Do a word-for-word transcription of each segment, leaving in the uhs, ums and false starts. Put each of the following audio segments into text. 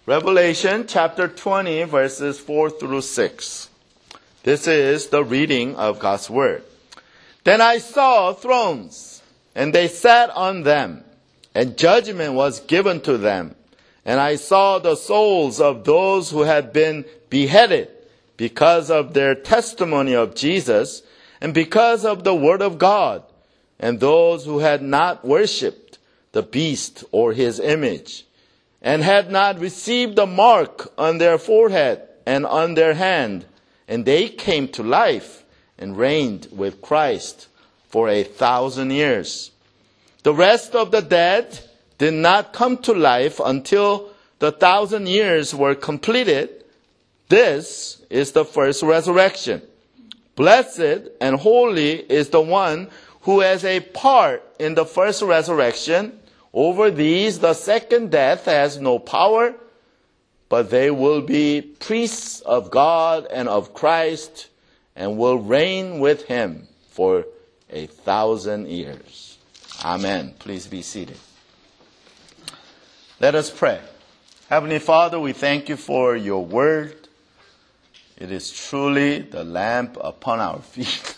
Revelation chapter twenty, verses four through six. This is the reading of God's word. Then I saw thrones, and they sat on them, and judgment was given to them. And I saw the souls of those who had been beheaded because of their testimony of Jesus, and because of the word of God, and those who had not worshipped the beast or his image, and had not received the mark on their forehead and on their hand. And they came to life and reigned with Christ for a thousand years. The rest of the dead did not come to life until the thousand years were completed. This is the first resurrection. Blessed and holy is the one who has a part in the first resurrection. Over these, the second death has no power, but they will be priests of God and of Christ and will reign with him for a thousand years. Amen. Please be seated. Let us pray. Heavenly Father, we thank you for your word. It is truly the lamp upon our feet.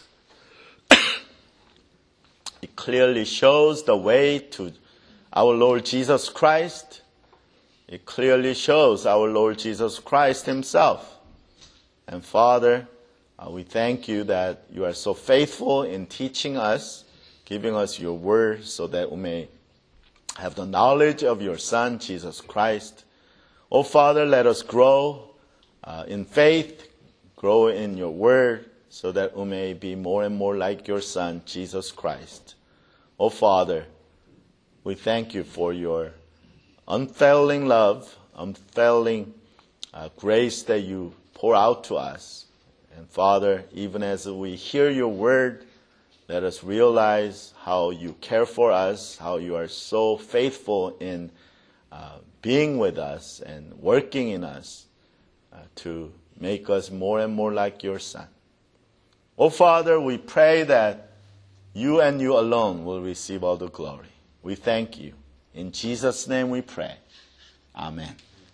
It clearly shows the way to our Lord Jesus Christ. It clearly shows our Lord Jesus Christ himself. And Father, uh, we thank you that you are so faithful in teaching us, giving us your word so that we may have the knowledge of your Son, Jesus Christ. Oh Father, let us grow uh, in faith, grow in your word, so that we may be more and more like your Son, Jesus Christ. Oh Father, we thank you for your unfailing love, unfailing uh, grace that you pour out to us. And Father, even as we hear your word, let us realize how you care for us, how you are so faithful in uh, being with us and working in us uh, to make us more and more like your Son. Oh Father, we pray that you and you alone will receive all the glory. We thank you. In Jesus' name we pray. Amen.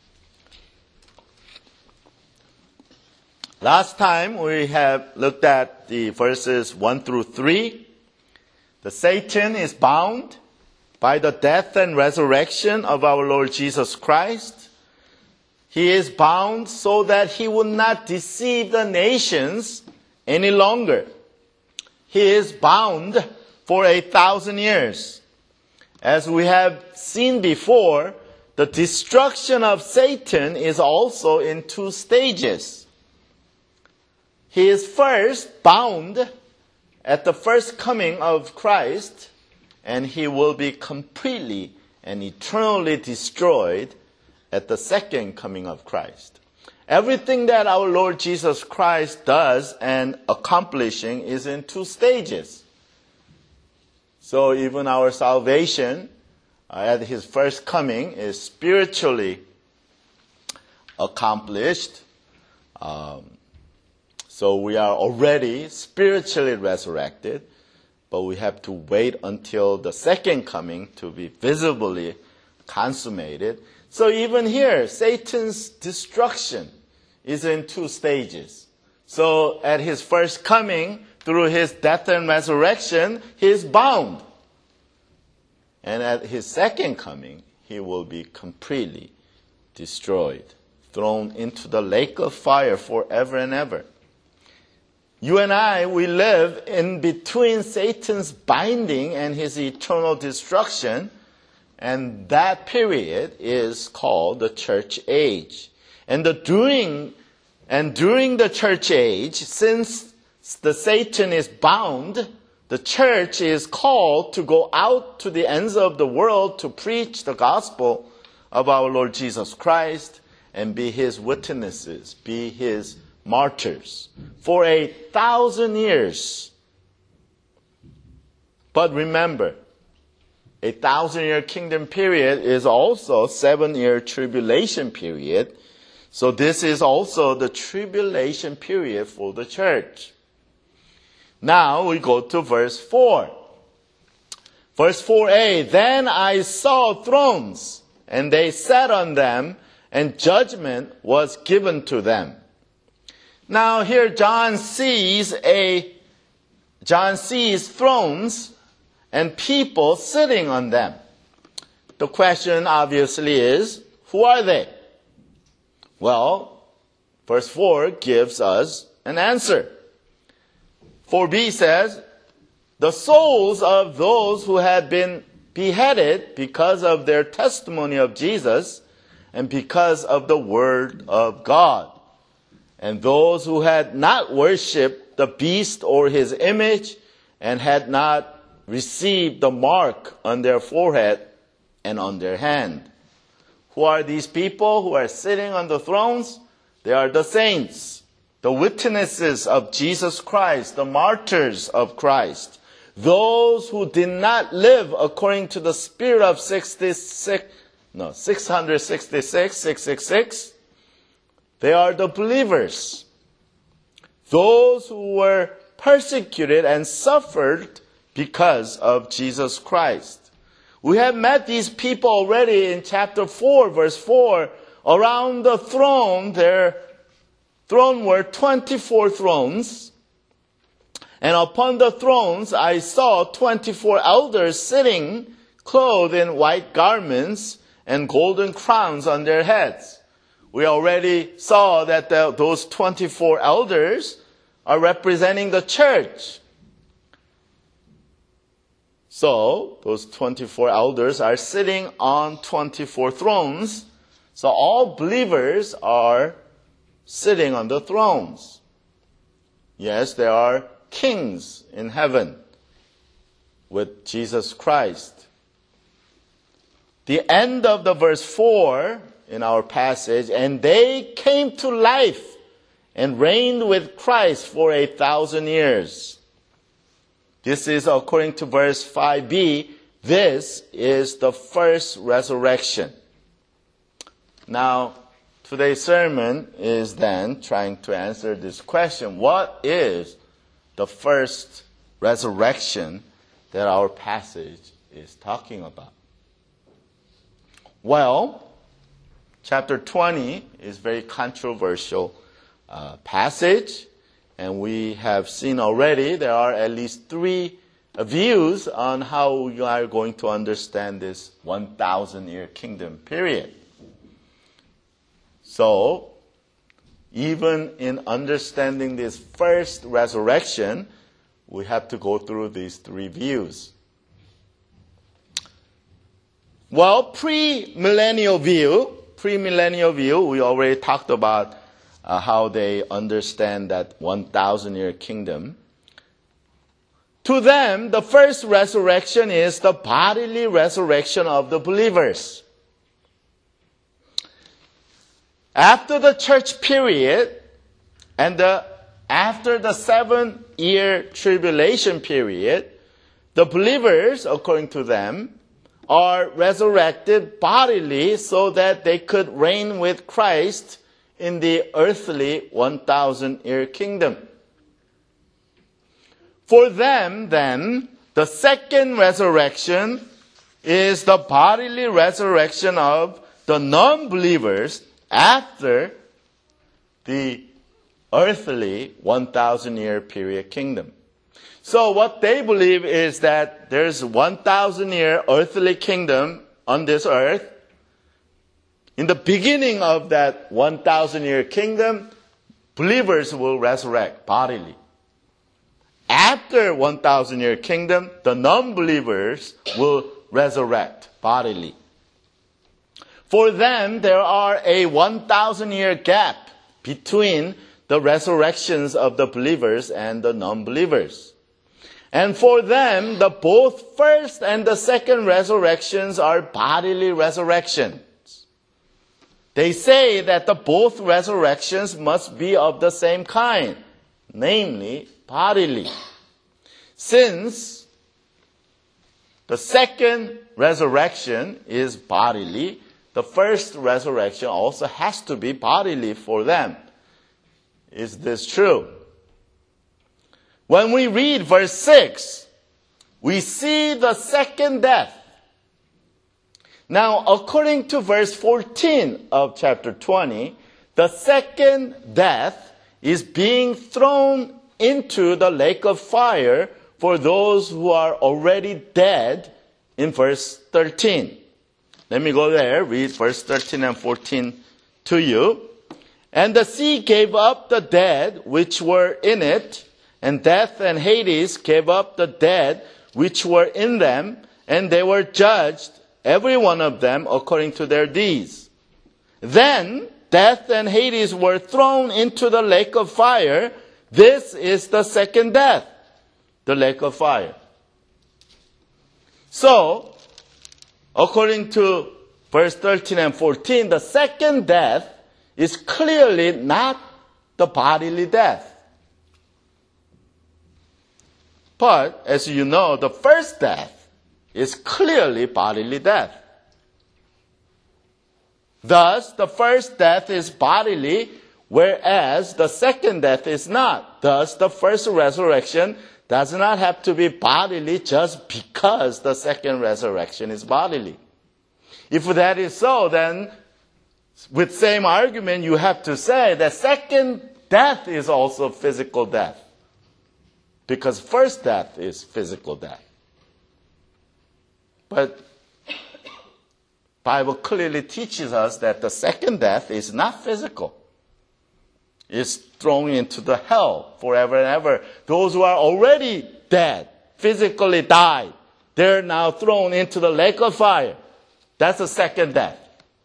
Last time we have looked at the verses one through three. The Satan is bound by the death and resurrection of our Lord Jesus Christ. He is bound so that he will not deceive the nations any longer. He is bound for a thousand years. As we have seen before, the destruction of Satan is also in two stages. He is first bound at the first coming of Christ, and he will be completely and eternally destroyed at the second coming of Christ. Everything that our Lord Jesus Christ does and accomplishing is in two stages. So even our salvation uh, at his first coming is spiritually accomplished. Um, so we are already spiritually resurrected, but we have to wait until the second coming to be visibly consummated. So even here, Satan's destruction is in two stages. So at his first coming, through his death and resurrection, he is bound. And at his second coming, he will be completely destroyed, thrown into the lake of fire forever and ever. You and I, we live in between Satan's binding and his eternal destruction, and that period is called the church age. And the during and during the church age, since the Satan is bound, the church is called to go out to the ends of the world to preach the gospel of our Lord Jesus Christ and be his witnesses, be his martyrs for a thousand years. But remember, a thousand-year kingdom period is also a seven-year tribulation period. So this is also the tribulation period for the church. Now we go to verse four. Verse four a, then I saw thrones, and they sat on them, and judgment was given to them. Now here John sees a, John sees thrones and people sitting on them. The question obviously is, who are they? Well, verse four gives us an answer. four b says, the souls of those who had been beheaded because of their testimony of Jesus and because of the word of God. And those who had not worshipped the beast or his image and had not received the mark on their forehead and on their hand. Who are these people who are sitting on the thrones? They are the saints, the witnesses of Jesus Christ, the martyrs of Christ. Those who did not live according to the spirit of sixty-six, no, six hundred sixty-six, six six six, they are the believers. Those who were persecuted and suffered because of Jesus Christ. We have met these people already in chapter four, verse four. Around the throne, their throne were twenty-four thrones. And upon the thrones, I saw twenty-four elders sitting, clothed in white garments and golden crowns on their heads. We already saw that the, those twenty-four elders are representing the church. So, those twenty-four elders are sitting on twenty-four thrones. So all believers are sitting on the thrones. Yes, there are kings in heaven with Jesus Christ. The end of the verse four in our passage, and they came to life and reigned with Christ for a thousand years. This is according to verse five b. This is the first resurrection. Now, today's sermon is then trying to answer this question. What is the first resurrection that our passage is talking about? Well, chapter twenty is a very controversial uh, passage, and we have seen already there are at least three uh, views on how you are going to understand this one thousand year kingdom period. So, even in understanding this first resurrection, we have to go through these three views. Well, pre-millennial view, pre-millennial view, we already talked about uh, how they understand that one thousand year kingdom. To them, the first resurrection is the bodily resurrection of the believers. After the church period and the, after the seven-year tribulation period, the believers, according to them, are resurrected bodily so that they could reign with Christ in the earthly one thousand year kingdom. For them, then, the second resurrection is the bodily resurrection of the non-believers after the earthly one thousand year period kingdom. So what they believe is that there's one thousand year earthly kingdom on this earth. In the beginning of that one thousand year kingdom, believers will resurrect bodily. After one thousand year kingdom, the non-believers will resurrect bodily. For them, there are a one thousand year gap between the resurrections of the believers and the non-believers. And for them, the both first and the second resurrections are bodily resurrections. They say that the both resurrections must be of the same kind, namely bodily. Since the second resurrection is bodily, the first resurrection also has to be bodily for them. Is this true? When we read verse six, we see the second death. Now, according to verse fourteen of chapter twenty, the second death is being thrown into the lake of fire for those who are already dead in verse thirteen. Let me go there, read verse thirteen and fourteen to you. And the sea gave up the dead which were in it, and death and Hades gave up the dead which were in them, and they were judged, every one of them, according to their deeds. Then death and Hades were thrown into the lake of fire. This is the second death, the lake of fire. So, according to verse thirteen and fourteen, the second death is clearly not the bodily death. But, as you know, the first death is clearly bodily death. Thus, the first death is bodily, whereas the second death is not. Thus, the first resurrection does not have to be bodily just because the second resurrection is bodily. If that is so, then with same argument, you have to say that second death is also physical death. Because first death is physical death. But Bible clearly teaches us that the second death is not physical. It's thrown into the hell forever and ever. Those who are already dead, physically died, they're now thrown into the lake of fire. That's the second death.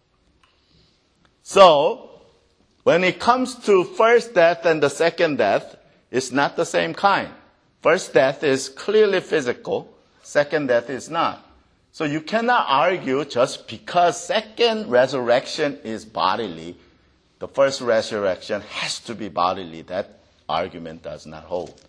So, when it comes to first death and the second death, it's not the same kind. First death is clearly physical. Second death is not. So you cannot argue just because second resurrection is bodily, the first resurrection has to be bodily. That argument does not hold.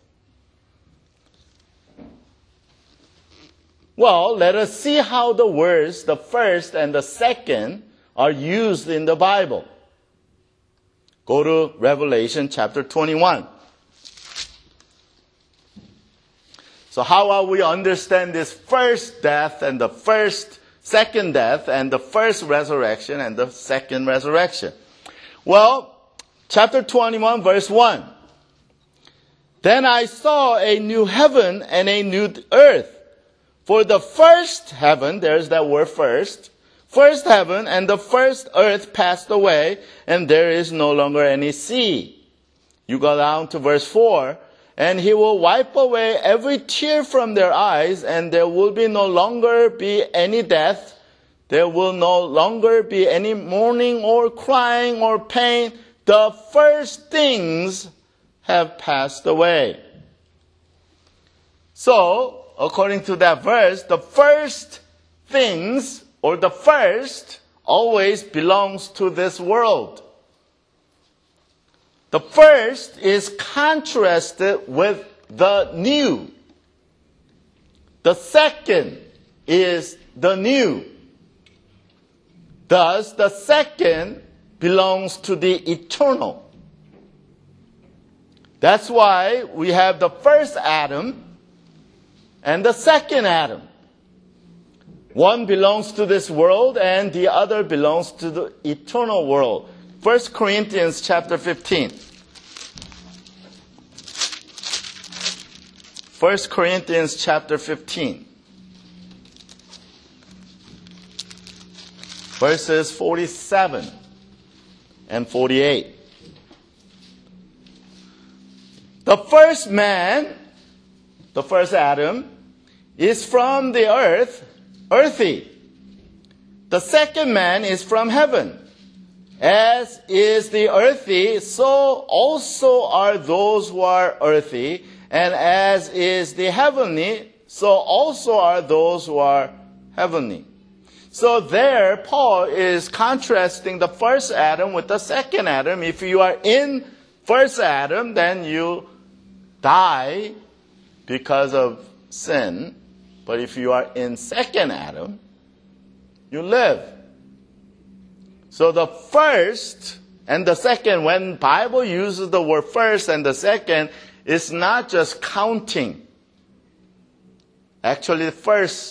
Well, let us see how the words, the first and the second, are used in the Bible. Go to Revelation chapter twenty-one. So how will we understand this first death and the first, second death and the first resurrection and the second resurrection? Well, chapter twenty-one, verse one. Then I saw a new heaven and a new earth. For the first heaven, there's that word first, first heaven and the first earth passed away, and there is no longer any sea. You go down to verse four. And he will wipe away every tear from their eyes, and there will be no longer be any death. There will no longer be any mourning or crying or pain. The first things have passed away. So, according to that verse, the first things, or the first, always belongs to this world. The first is contrasted with the new. The second is the new. Thus, the second belongs to the eternal. That's why we have the first Adam and the second Adam. One belongs to this world and the other belongs to the eternal world. First Corinthians chapter fifteen. First Corinthians chapter fifteen. Verses forty-seven and forty-eight. The first man, the first Adam, is from the earth, earthy. The second man is from heaven. As is the earthy, so also are those who are earthy. And as is the heavenly, so also are those who are heavenly. So there, Paul is contrasting the first Adam with the second Adam. If you are in first Adam, then you die because of sin. But if you are in second Adam, you live. So the first and the second, when Bible uses the word first and the second, it's not just counting. Actually, the first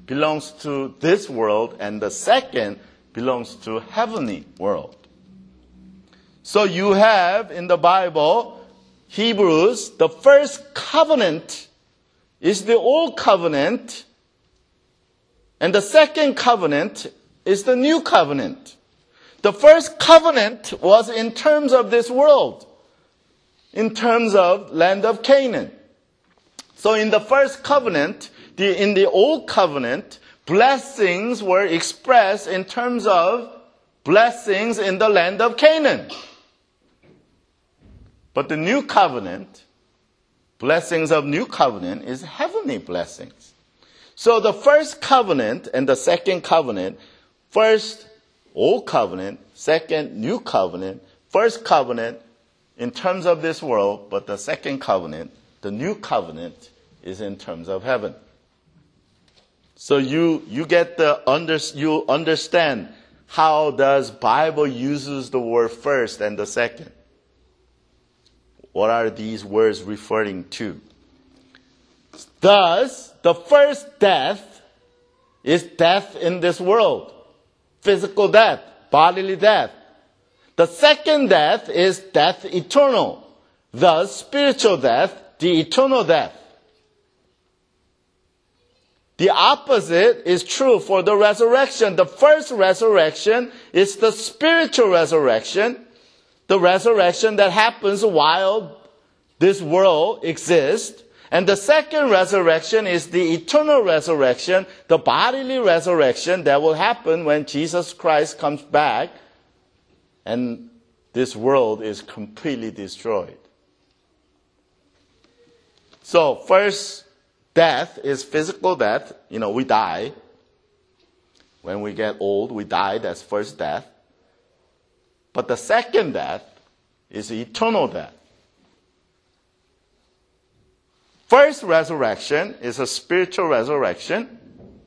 belongs to this world, and the second belongs to heavenly world. So you have in the Bible, Hebrews, the first covenant is the old covenant, and the second covenant is the new covenant. The first covenant was in terms of this world, in terms of land of Canaan. So in the first covenant, the, in the old covenant, blessings were expressed in terms of blessings in the land of Canaan. But the new covenant, blessings of new covenant, is heavenly blessings. So the first covenant and the second covenant, first old covenant, second new covenant, first covenant in terms of this world, but the second covenant, the new covenant, is in terms of heaven. So you you get the under you understand how does Bible uses the word first and the second. What are these words referring to? Thus, the first death is death in this world, physical death, bodily death. The second death is death eternal, thus spiritual death, the eternal death. The opposite is true for the resurrection. The first resurrection is the spiritual resurrection, the resurrection that happens while this world exists. And the second resurrection is the eternal resurrection, the bodily resurrection that will happen when Jesus Christ comes back and this world is completely destroyed. So first death is physical death. You know, we die. When we get old, we die. That's first death. But the second death is eternal death. First resurrection is a spiritual resurrection.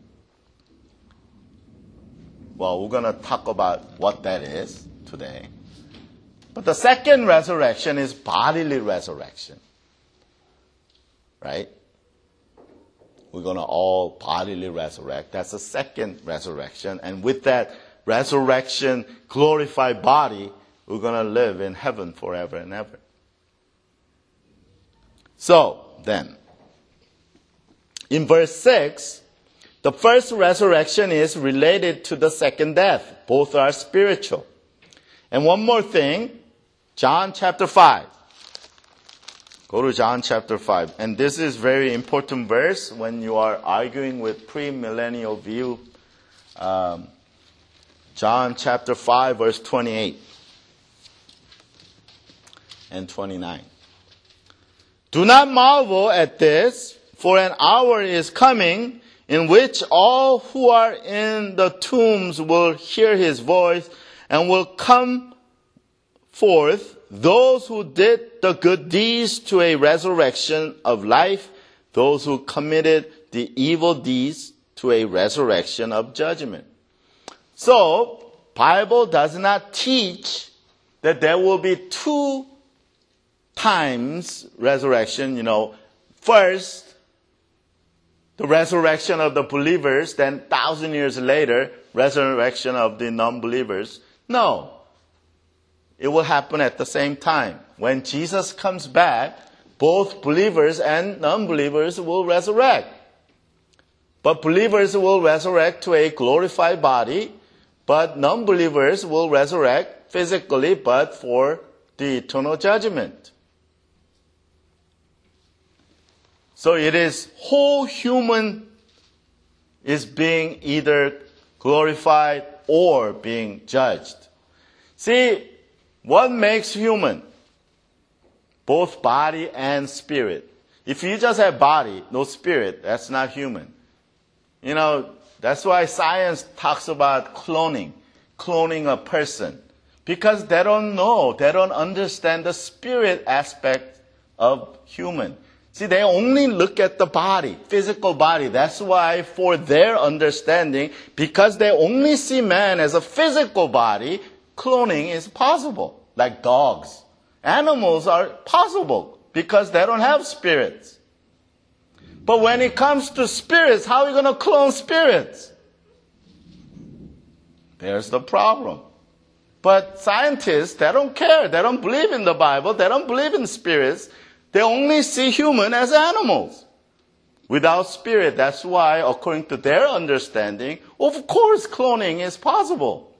Well, we're going to talk about what that is today. But the second resurrection is bodily resurrection. Right? We're going to all bodily resurrect. That's the second resurrection. And with that resurrection, glorified body, we're going to live in heaven forever and ever. So, then, in verse six, the first resurrection is related to the second death. Both are spiritual. And one more thing, John chapter five. Go to John chapter five. And this is very important verse when you are arguing with pre-millennial view. Um, John chapter five, verse twenty-eight and twenty-nine. Do not marvel at this, for an hour is coming in which all who are in the tombs will hear his voice and will come forth, those who did the good deeds to a resurrection of life, those who committed the evil deeds to a resurrection of judgment. So, Bible does not teach that there will be two times resurrection. You know, first, the resurrection of the believers, then thousand years later, resurrection of the non-believers. No. It will happen at the same time. When Jesus comes back, both believers and non-believers will resurrect. But believers will resurrect to a glorified body, but non-believers will resurrect physically, but for the eternal judgment. So it is whole human is being either glorified or being judged. See, what makes human? Both body and spirit. If you just have body, no spirit, that's not human. You know, that's why science talks about cloning, cloning a person. Because they don't know, they don't understand the spirit aspect of human. See, they only look at the body, physical body. That's why for their understanding, because they only see man as a physical body, cloning is possible, like dogs. Animals are possible because they don't have spirits. But when it comes to spirits, how are we going to clone spirits? There's the problem. But scientists, they don't care. They don't believe in the Bible. They don't believe in spirits. They only see human as animals without spirit. That's why, according to their understanding, of course cloning is possible.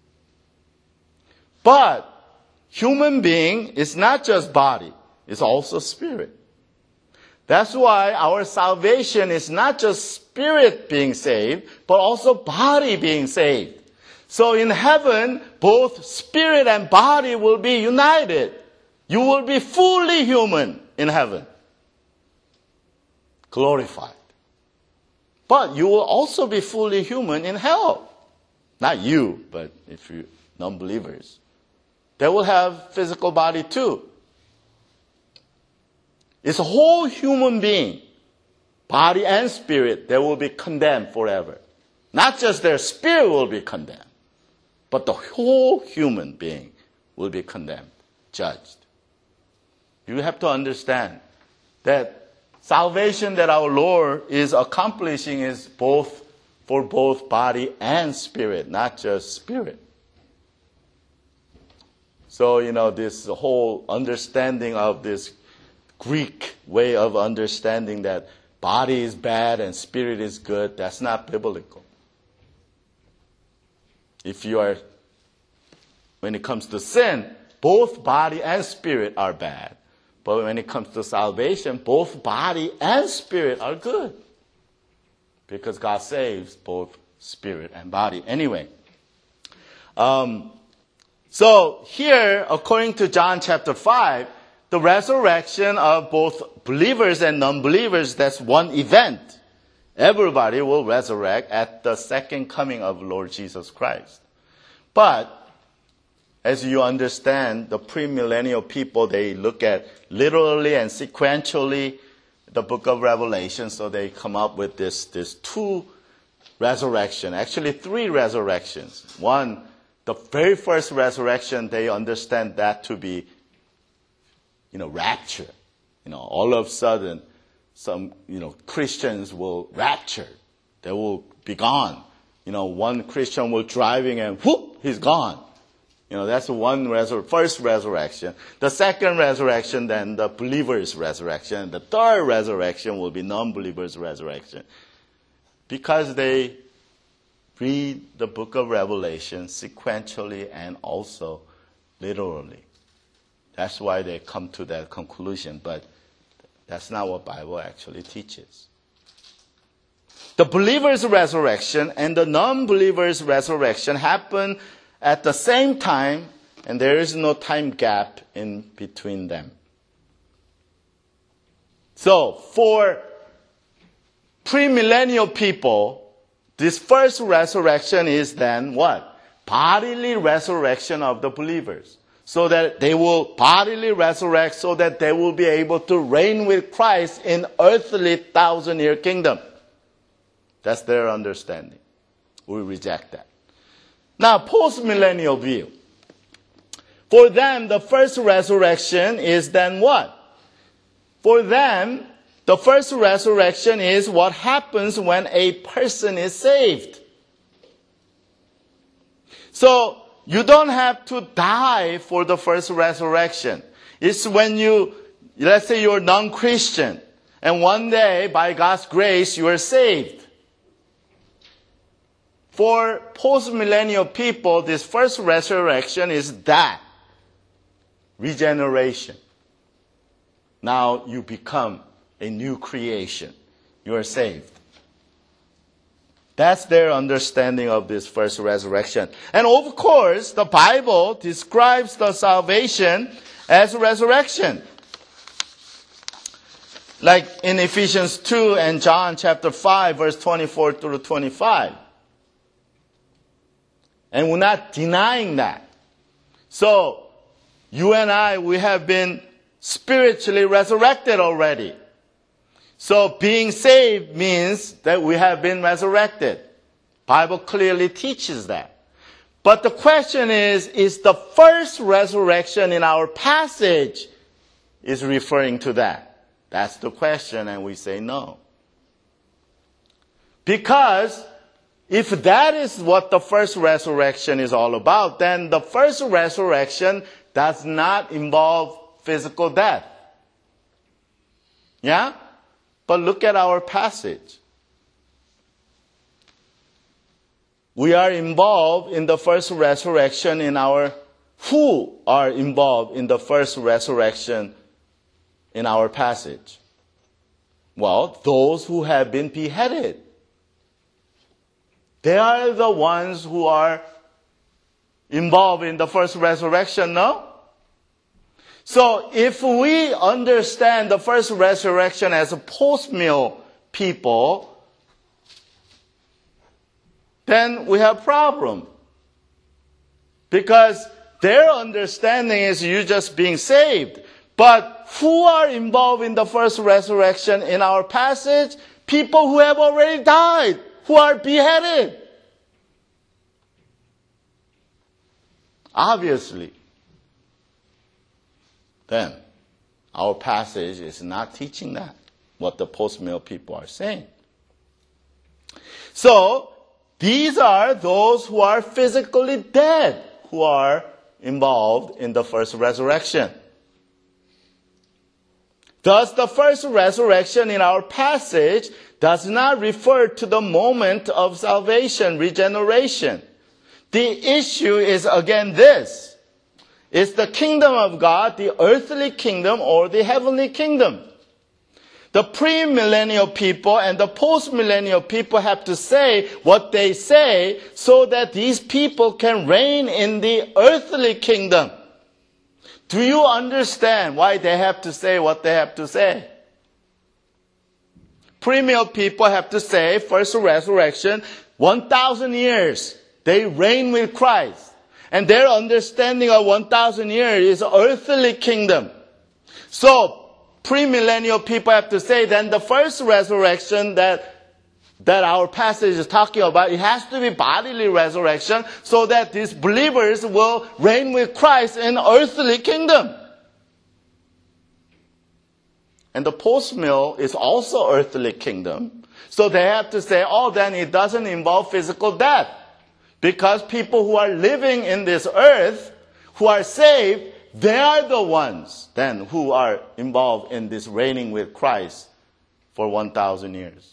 But human being is not just body. It's also spirit. That's why our salvation is not just spirit being saved, but also body being saved. So in heaven, both spirit and body will be united. You will be fully human in heaven. Glorified. But you will also be fully human in hell. Not you, but if you non-believers. They will have physical body too. It's a whole human being, body and spirit, they will be condemned forever. Not just their spirit will be condemned, but the whole human being will be condemned, judged. You have to understand that salvation that our Lord is accomplishing is both for both body and spirit, not just spirit. So, you know, this whole understanding of this Greek way of understanding that body is bad and spirit is good, that's not biblical. If you are, when it comes to sin, both body and spirit are bad. But when it comes to salvation, both body and spirit are good. Because God saves both spirit and body. Anyway, um, so here, according to John chapter five, the resurrection of both believers and non-believers, that's one event. Everybody will resurrect at the second coming of Lord Jesus Christ. But as you understand, the premillennial people, they look at literally and sequentially the book of Revelation, so they come up with this, this two resurrection, actually three resurrections. One, the very first resurrection, they understand that to be, you know, rapture. You know, all of a sudden, some, you know, Christians will rapture. They will be gone. You know, one Christian will driving and whoop, he's gone. You know, that's one resur- first resurrection. The second resurrection, then the believer's resurrection. The third resurrection will be non-believers' resurrection. Because they read the book of Revelation sequentially and also literally. That's why they come to that conclusion. But that's not what the Bible actually teaches. The believer's resurrection and the non-believer's resurrection happen at the same time, and there is no time gap in between them. So, for premillennial people, this first resurrection is then what? Bodily resurrection of the believers. So that they will bodily resurrect so that they will be able to reign with Christ in earthly thousand-year kingdom. That's their understanding. We reject that. Now, post-millennial view. For them, the first resurrection is then what? For them, the first resurrection is what happens when a person is saved. So, you don't have to die for the first resurrection. It's when you, let's say you're non-Christian, and one day, by God's grace, you are saved. For post-millennial people, this first resurrection is that. Regeneration. Now you become a new creation. You are saved. That's their understanding of this first resurrection. And of course, the Bible describes the salvation as resurrection. Like in Ephesians two and John chapter five, verse twenty-four through twenty-five. And we're not denying that. So, you and I, we have been spiritually resurrected already. So, being saved means that we have been resurrected. Bible clearly teaches that. But the question is, is the first resurrection in our passage is referring to that? That's the question, and we say no. Because if that is what the first resurrection is all about, then the first resurrection does not involve physical death. Yeah? But look at our passage. We are involved in the first resurrection in our, who are involved in the first resurrection in our passage? Well, those who have been beheaded. They are the ones who are involved in the first resurrection, no? So if we understand the first resurrection as a post-meal people, then we have a problem. Because their understanding is you just being saved. But who are involved in the first resurrection in our passage? People who have already died, who are beheaded. Obviously. Then, our passage is not teaching that, what the post-meal people are saying. So, these are those who are physically dead, who are involved in the first resurrection. Thus, the first resurrection in our passage does not refer to the moment of salvation, regeneration. The issue is again this. It's the kingdom of God, the earthly kingdom or the heavenly kingdom. The pre-millennial people and the post-millennial people have to say what they say so that these people can reign in the earthly kingdom. Do you understand why they have to say what they have to say? Pre-mill people have to say, first resurrection, one thousand years. They reign with Christ. And their understanding of one thousand years is earthly kingdom. So, pre-millennial people have to say, then the first resurrection that, that our passage is talking about, it has to be bodily resurrection so that these believers will reign with Christ in earthly kingdom. And the post-mill is also earthly kingdom. So they have to say, oh, then it doesn't involve physical death. Because people who are living in this earth, who are saved, they are the ones then who are involved in this reigning with Christ for one thousand years.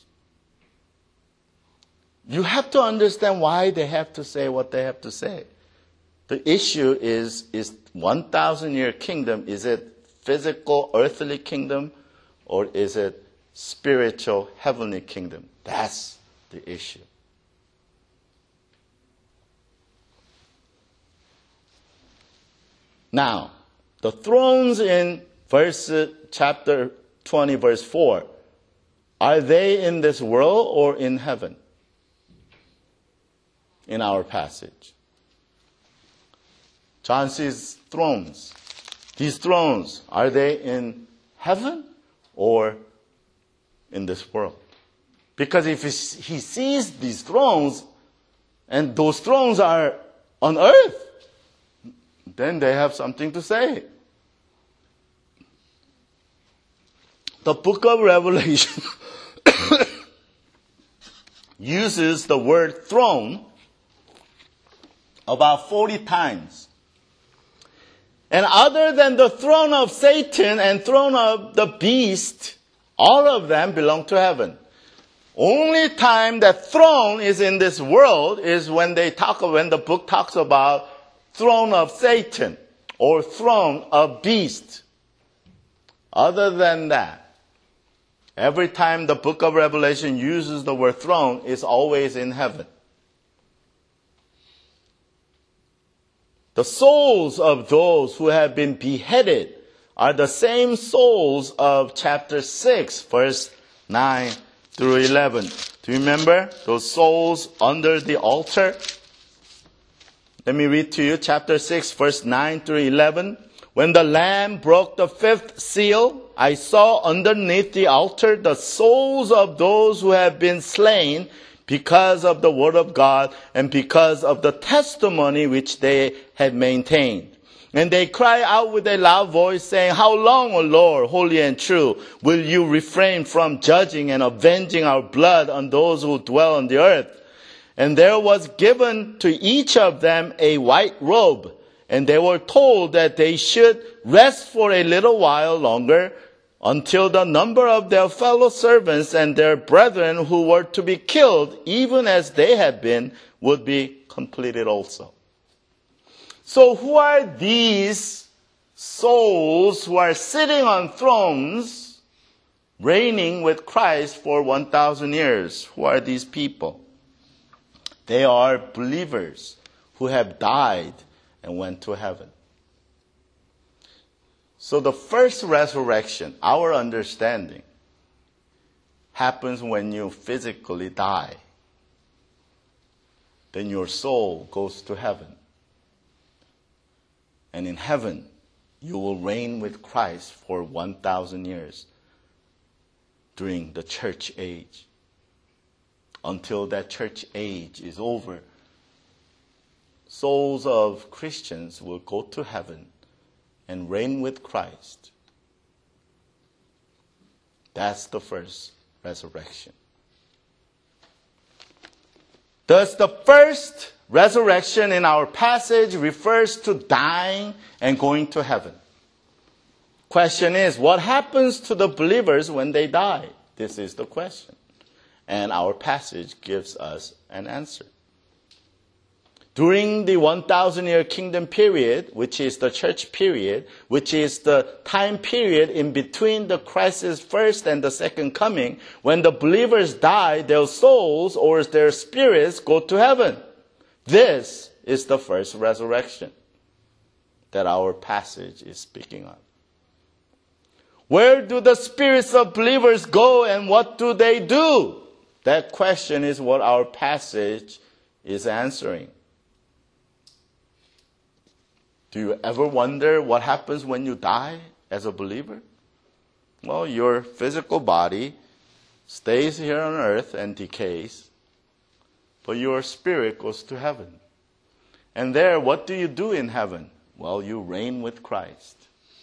You have to understand why they have to say what they have to say. The issue is, is one thousand year kingdom, is it physical, earthly kingdom, or is it spiritual, heavenly kingdom? That's the issue. Now, the thrones in verse chapter twenty, verse four, are they in this world or in heaven? In our passage. John sees thrones. These thrones, are they in heaven or in this world? Because if he sees these thrones, and those thrones are on earth, then they have something to say. The book of Revelation uses the word throne about forty times. And other than the throne of Satan and throne of the beast, all of them belong to heaven. Only time that throne is in this world is when they talk, when the book talks about throne of Satan or throne of beast. Other than that, every time the book of Revelation uses the word throne, it's always in heaven. The souls of those who have been beheaded are the same souls of chapter six, verse nine through eleven. Do you remember those souls under the altar? Let me read to you chapter six, verse nine through eleven. When the Lamb broke the fifth seal, I saw underneath the altar the souls of those who have been slain because of the word of God and because of the testimony which they had maintained. And they cry out with a loud voice, saying, How long, O Lord, holy and true, will you refrain from judging and avenging our blood on those who dwell on the earth? And there was given to each of them a white robe, and they were told that they should rest for a little while longer, until the number of their fellow servants and their brethren who were to be killed, even as they had been, would be completed also. So who are these souls who are sitting on thrones, reigning with Christ for one thousand years? Who are these people? They are believers who have died and went to heaven. So the first resurrection, our understanding, happens when you physically die. Then your soul goes to heaven. And in heaven, you will reign with Christ for one thousand years during the church age. Until that church age is over, souls of Christians will go to heaven and reign with Christ. That's the first resurrection. Thus, the first resurrection in our passage refers to dying and going to heaven. Question is, what happens to the believers when they die? This is the question. And our passage gives us an answer. During the one thousand year kingdom period, which is the church period, which is the time period in between the Christ's first and the second coming, when the believers die, their souls or their spirits go to heaven. This is the first resurrection that our passage is speaking of. Where do the spirits of believers go and what do they do? That question is what our passage is answering. Do you ever wonder what happens when you die as a believer? Well, your physical body stays here on earth and decays, but your spirit goes to heaven. And there, what do you do in heaven? Well, you reign with Christ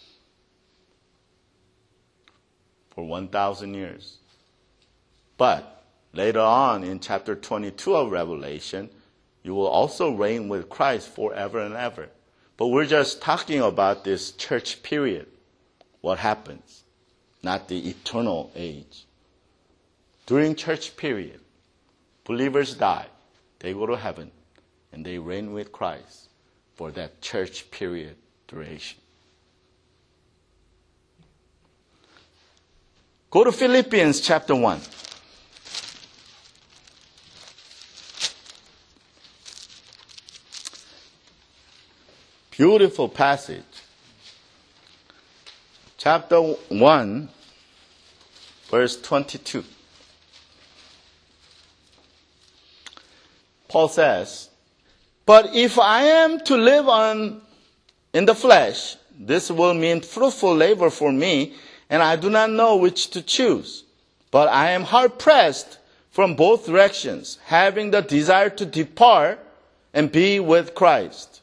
for one thousand years. But later on in chapter twenty-two of Revelation, you will also reign with Christ forever and ever. But we're just talking about this church period, what happens, not the eternal age. During church period, believers die, they go to heaven, and they reign with Christ for that church period duration. Go to Philippians chapter one. Beautiful passage. Chapter one, verse twenty-two. Paul says, But if I am to live on in the flesh, this will mean fruitful labor for me, and I do not know which to choose. But I am hard-pressed from both directions, having the desire to depart and be with Christ.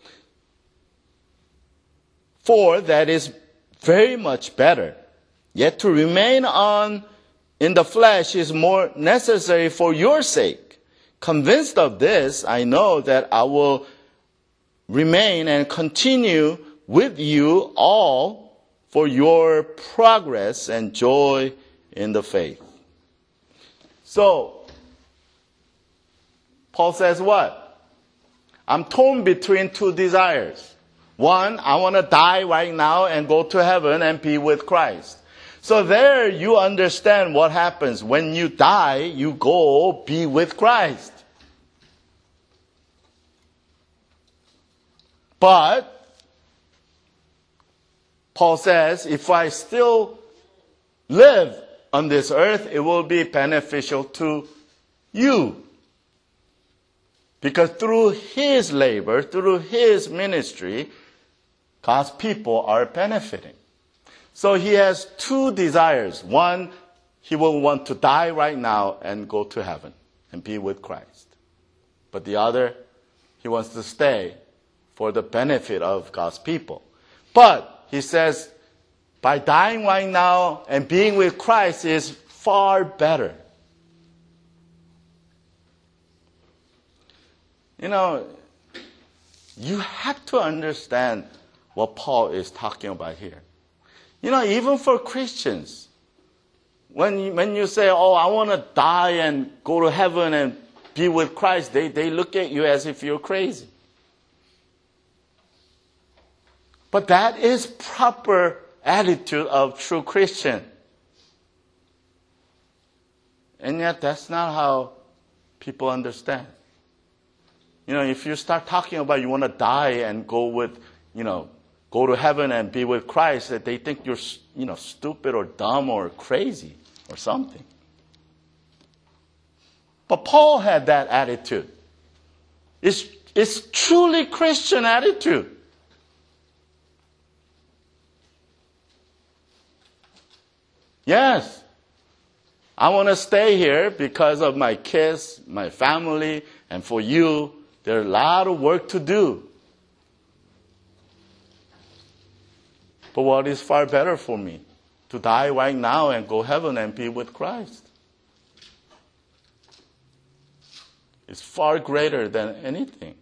For that is very much better. Yet to remain on in the flesh is more necessary for your sake. Convinced of this, I know that I will remain and continue with you all for your progress and joy in the faith. So, Paul says what? I'm torn between two desires. One, I want to die right now and go to heaven and be with Christ. So there you understand what happens. When you die, you go be with Christ. But, Paul says, if I still live on this earth, it will be beneficial to you. Because through his labor, through his ministry, God's people are benefiting. So he has two desires. One, he will want to die right now and go to heaven and be with Christ. But the other, he wants to stay for the benefit of God's people. But he says, by dying right now and being with Christ is far better. You know, you have to understand what Paul is talking about here. You know, even for Christians, when you, when you say, oh, I want to die and go to heaven and be with Christ, they, they look at you as if you're crazy. But that is proper attitude of true Christian. And yet that's not how people understand. You know, if you start talking about you want to die and go with, you know, go to heaven and be with Christ, that they think you're, you know, stupid or dumb or crazy or something. But Paul had that attitude. It's, it's truly Christian attitude. Yes, I want to stay here because of my kids, my family, and for you, there's a lot of work to do. But what is far better for me? To die right now and go to heaven and be with Christ. It's far greater than anything.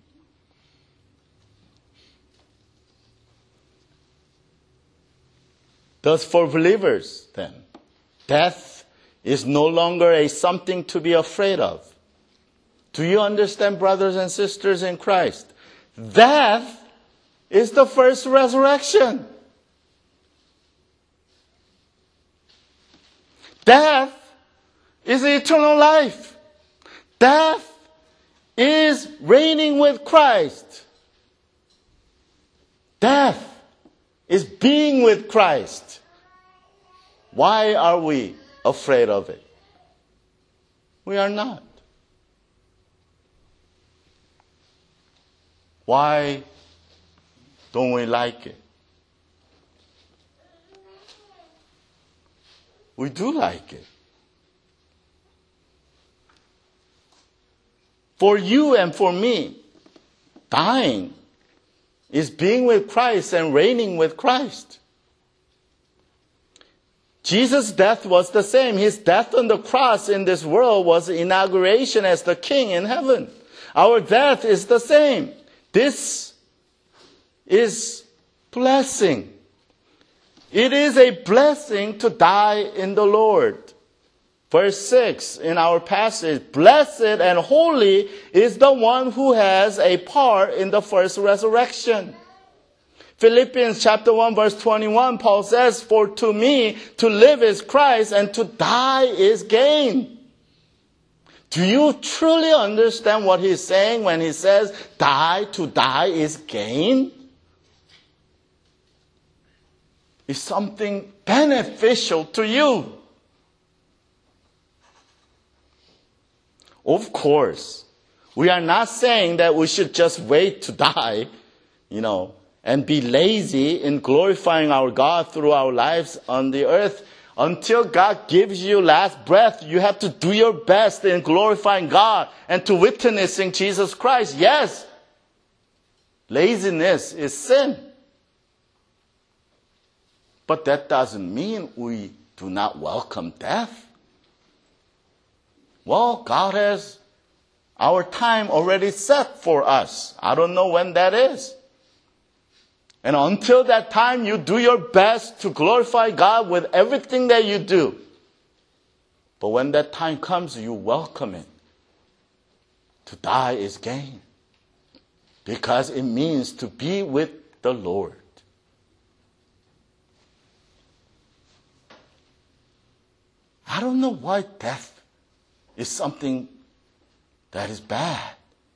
Thus, for believers, then, death is no longer a something to be afraid of. Do you understand, brothers and sisters in Christ? Death is the first resurrection. Death is eternal life. Death is reigning with Christ. Death is being with Christ. Why are we afraid of it? We are not. Why don't we like it? We do like it. For you and for me, dying is being with Christ and reigning with Christ. Jesus' death was the same. His death on the cross in this world was the inauguration as the King in heaven. Our death is the same. This is blessing. It is a blessing to die in the Lord. Verse six in our passage, blessed and holy is the one who has a part in the first resurrection. Philippians chapter one verse twenty-one, Paul says, for to me to live is Christ and to die is gain. Do you truly understand what he's saying when he says die, to die is gain? It's something beneficial to you. Of course, we are not saying that we should just wait to die, you know, and be lazy in glorifying our God through our lives on the earth. Until God gives you last breath, you have to do your best in glorifying God and to witnessing Jesus Christ. Yes, laziness is sin. But that doesn't mean we do not welcome death. Well, God has our time already set for us. I don't know when that is. And until that time, you do your best to glorify God with everything that you do. But when that time comes, you welcome it. To die is gain. Because it means to be with the Lord. I don't know why death is something that is bad.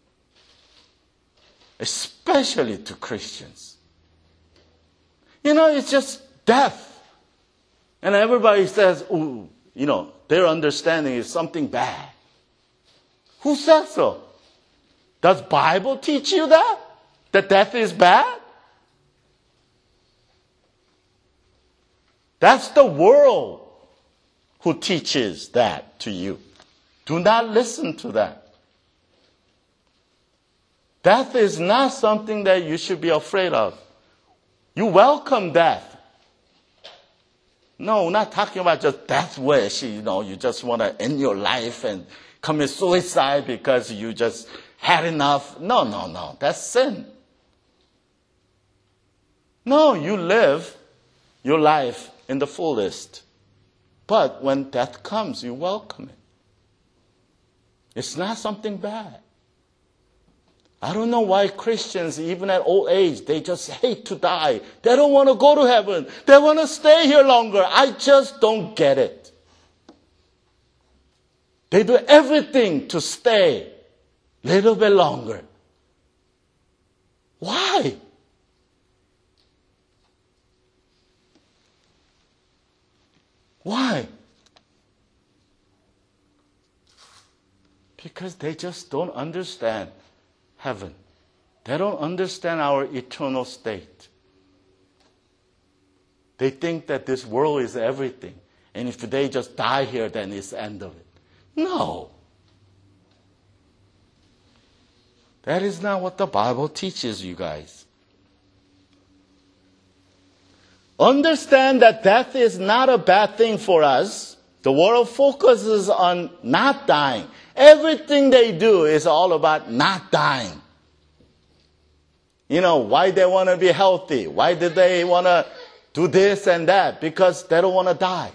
Especially to Christians. You know, it's just death. And everybody says, ooh, you know, their understanding is something bad. Who says so? Does Bible teach you that? That death is bad? That's the world who teaches that to you. Do not listen to that. Death is not something that you should be afraid of. You welcome death. No, we're not talking about just death wish. You know, you just want to end your life and commit suicide because you just had enough. No, no, no. That's sin. No, you live your life in the fullest. But when death comes, you welcome it. It's not something bad. I don't know why Christians, even at old age, they just hate to die. They don't want to go to heaven. They want to stay here longer. I just don't get it. They do everything to stay a little bit longer. Why? Why? Because they just don't understand heaven. They don't understand our eternal state. They think that this world is everything. And if they just die here, then it's the end of it. No. That is not what the Bible teaches you guys. Understand that death is not a bad thing for us. The world focuses on not dying. Everything they do is all about not dying. You know, why they want to be healthy? Why do they want to do this and that? Because they don't want to die.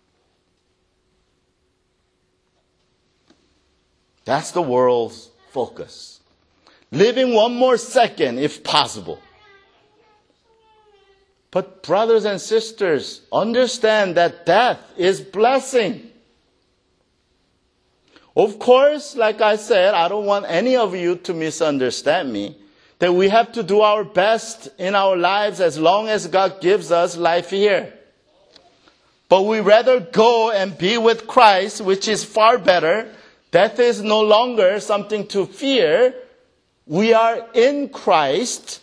That's the world's focus. Living one more second if possible. But brothers and sisters, understand that death is blessing. Of course, like I said, I don't want any of you to misunderstand me. That we have to do our best in our lives as long as God gives us life here. But we rather go and be with Christ, which is far better. Death is no longer something to fear. We are in Christ.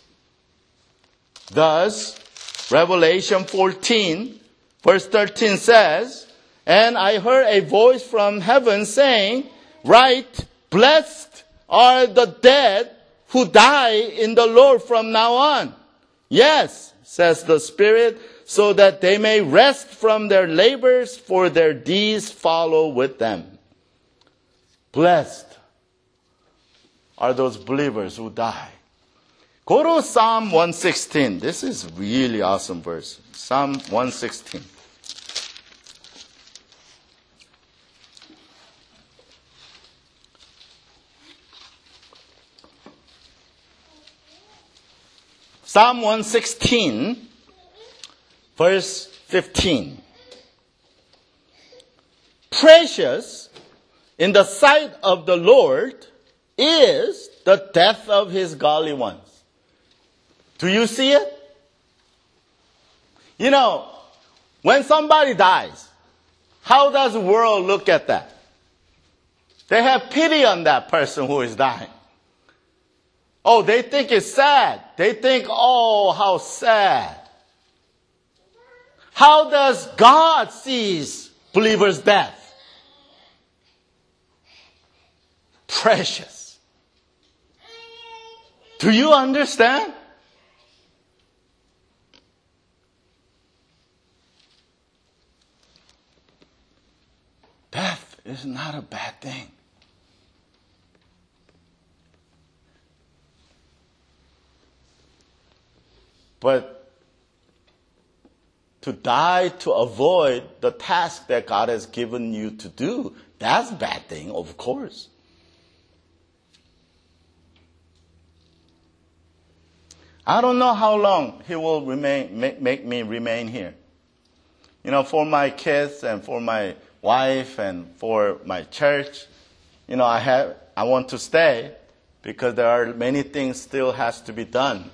Thus, Revelation fourteen, verse thirteen says, "And I heard a voice from heaven saying, 'Write, blessed are the dead who die in the Lord from now on.' Yes, says the Spirit, so that they may rest from their labors, for their deeds follow with them." Blessed are those believers who die. Go to Psalm one sixteen. This is really awesome verse. Psalm one sixteen. Psalm one sixteen, verse fifteen. "Precious in the sight of the Lord is the death of his godly ones." Do you see it? You know, when somebody dies, how does the world look at that? They have pity on that person who is dying. Oh, they think it's sad. They think, oh, how sad. How does God see believers' death? Precious. Do you understand? Death is not a bad thing. But to die to avoid the task that God has given you to do, that's a bad thing, of course. I don't know how long he will remain, make, make me remain here. You know, for my kids and for my wife and for my church, you know, I have, I want to stay because there are many things still has to be done.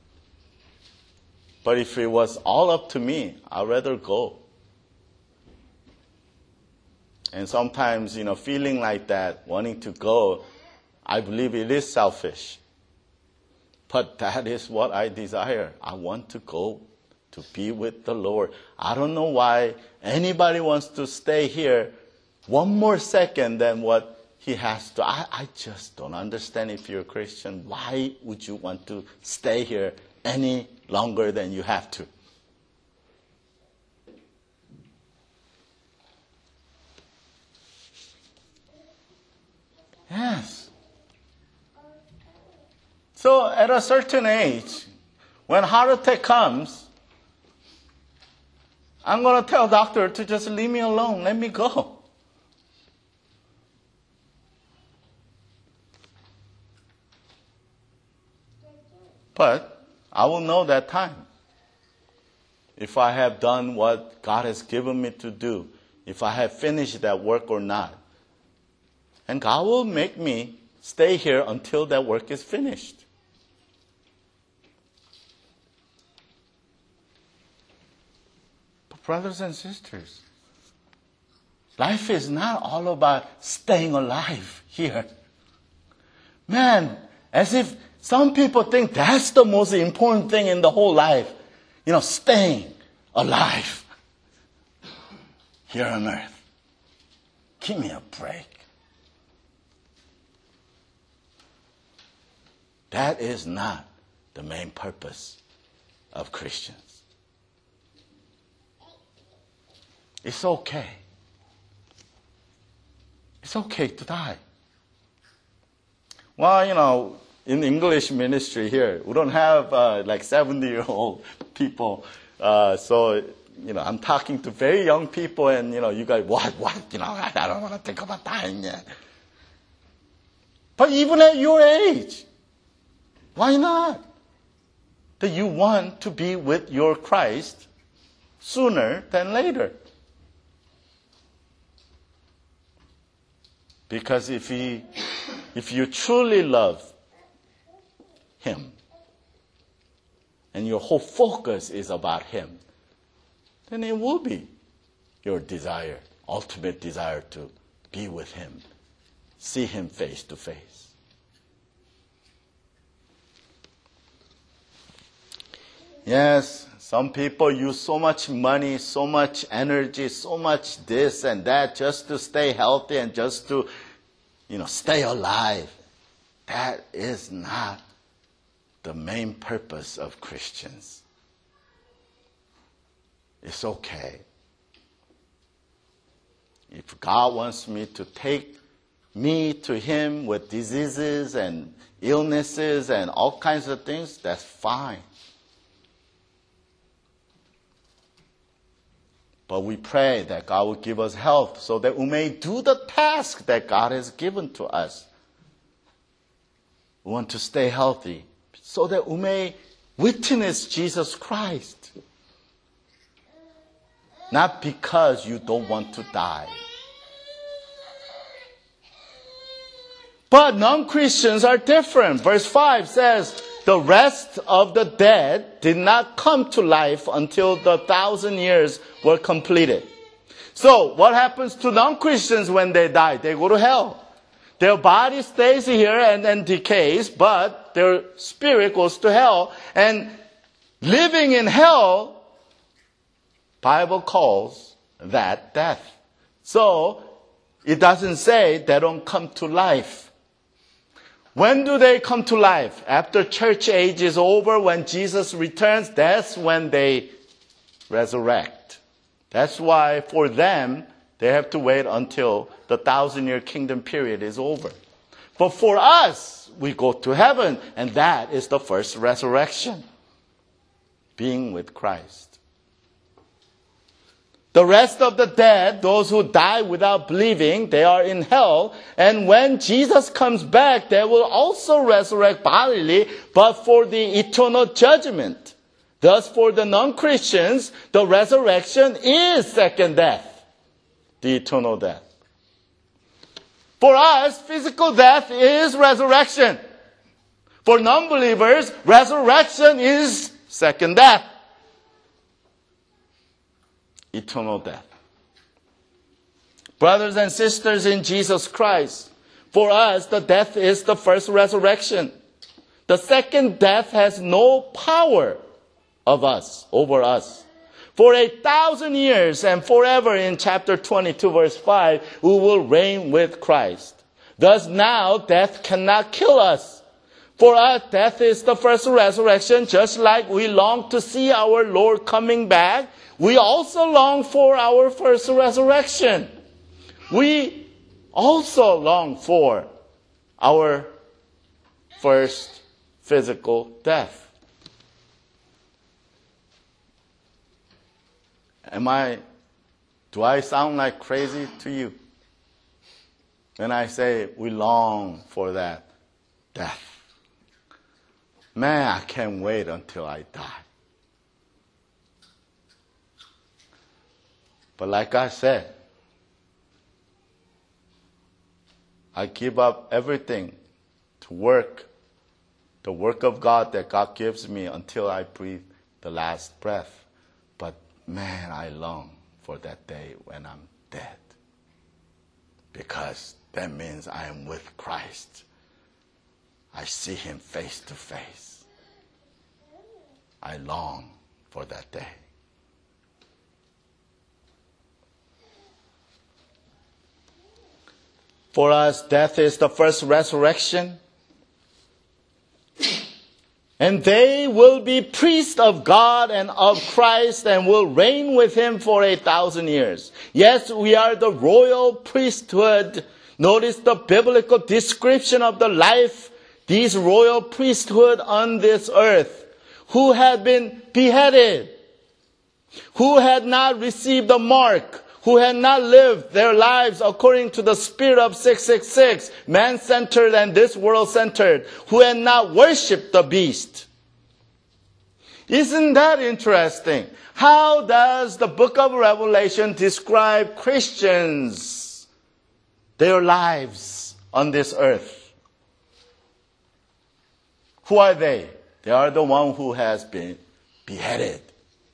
But if it was all up to me, I'd rather go. And sometimes, you know, feeling like that, wanting to go, I believe it is selfish. But that is what I desire. I want to go to be with the Lord. I don't know why anybody wants to stay here one more second than what he has to. I, I just don't understand if you're a Christian. Why would you want to stay here any longer than you have to? Yes. So at a certain age, when heart attack comes, I'm going to tell doctor to just leave me alone, let me go. But I will know that time. If I have done what God has given me to do, if I have finished that work or not. And God will make me stay here until that work is finished. But brothers and sisters, life is not all about staying alive here. Man, as if some people think that's the most important thing in the whole life. You know, staying alive here on earth. Give me a break. That is not the main purpose of Christians. It's okay. It's okay to die. Well, you know, in English ministry here, we don't have uh, like seventy-year-old people. Uh, so, you know, I'm talking to very young people and, you know, you guys, what, what? You know, I don't want to think about dying yet. But even at your age, why not? That you want to be with your Christ sooner than later. Because if he, if you truly love Him, and your whole focus is about Him, then it will be your desire, ultimate desire to be with Him, see Him face to face. Yes, some people use so much money, so much energy, so much this and that just to stay healthy and just to, you know, stay alive. That is not the main purpose of Christians. It's okay. If God wants me to take me to Him with diseases and illnesses and all kinds of things, that's fine. But we pray that God will give us health so that we may do the task that God has given to us. We want to stay healthy so that we may witness Jesus Christ. Not because you don't want to die. But non-Christians are different. Verse five says, the rest of the dead did not come to life until the thousand years were completed. So, what happens to non-Christians when they die? They go to hell. Their body stays here and then decays, but their spirit goes to hell. And living in hell, Bible calls that death. So, it doesn't say they don't come to life. When do they come to life? After church age is over, when Jesus returns, that's when they resurrect. That's why for them, they have to wait until the thousand-year kingdom period is over. But for us, we go to heaven, and that is the first resurrection, being with Christ. The rest of the dead, those who die without believing, they are in hell. And when Jesus comes back, they will also resurrect bodily, but for the eternal judgment. Thus, for the non-Christians, the resurrection is second death, the eternal death. For us, physical death is resurrection. For non-believers, resurrection is second death. Eternal death. Brothers and sisters in Jesus Christ, for us, the death is the first resurrection. The second death has no power of us, over us. For a thousand years and forever in chapter twenty-two, verse five, we will reign with Christ. Thus now death cannot kill us. For us, death is the first resurrection. Just like we long to see our Lord coming back, we also long for our first resurrection. We also long for our first physical death. Am I, do I sound like crazy to you when I say we long for that death? Man, I can't wait until I die. But like I said, I give up everything to work, the work of God that God gives me until I breathe the last breath. But man, I long for that day when I'm dead. Because that means I am with Christ. I see him face to face. I long for that day. For us, death is the first resurrection. And they will be priests of God and of Christ and will reign with him for a thousand years. Yes, we are the royal priesthood. Notice the biblical description of the life, these royal priesthood on this earth, who had been beheaded, who had not received the mark, who had not lived their lives according to the spirit of six six six, man-centered and this world-centered, who had not worshipped the beast. Isn't that interesting? How does the book of Revelation describe Christians, their lives on this earth? Who are they? They are the one who has been beheaded,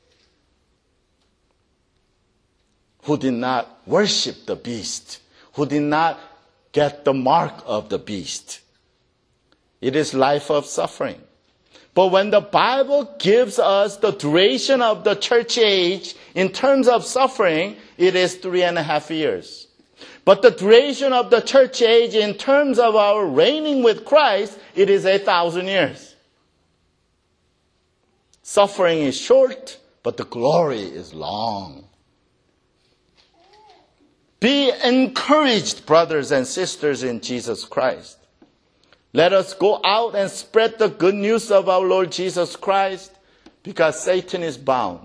who did not worship the beast, who did not get the mark of the beast. It is life of suffering. But when the Bible gives us the duration of the church age in terms of suffering, it is three and a half years. But the duration of the church age in terms of our reigning with Christ, it is a thousand years. Suffering is short, but the glory is long. Be encouraged, brothers and sisters in Jesus Christ. Let us go out and spread the good news of our Lord Jesus Christ, because Satan is bound.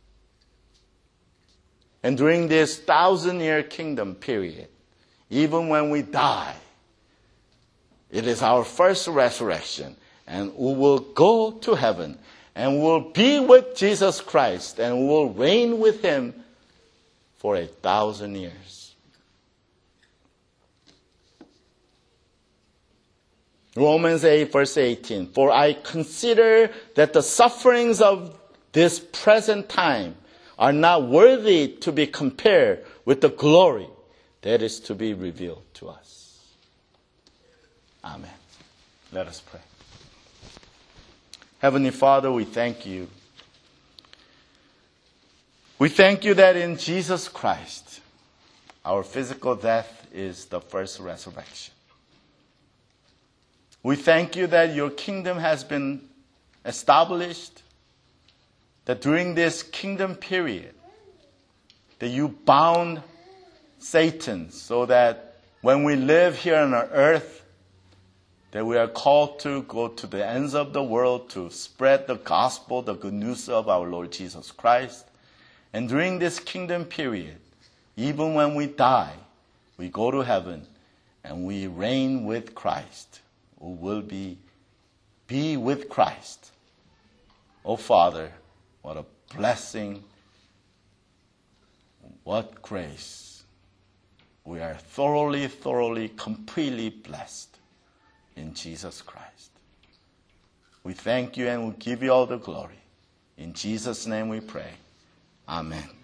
And during this thousand-year kingdom period, even when we die, it is our first resurrection, and we will go to heaven, and we'll be with Jesus Christ, and we'll reign with him for a thousand years. Romans eight, verse eighteen. For I consider that the sufferings of this present time are not worthy to be compared with the glory that is to be revealed to us. Amen. Let us pray. Heavenly Father, we thank you. We thank you that in Jesus Christ, our physical death is the first resurrection. We thank you that your kingdom has been established, that during this kingdom period, that you bound Satan so that when we live here on earth, that we are called to go to the ends of the world to spread the gospel, the good news of our Lord Jesus Christ. And during this kingdom period, even when we die, we go to heaven and we reign with Christ, who will be, be with Christ. Oh, Father, what a blessing, what grace. We are thoroughly, thoroughly, completely blessed in Jesus Christ. We thank you and we give you all the glory. In Jesus' name we pray. Amen.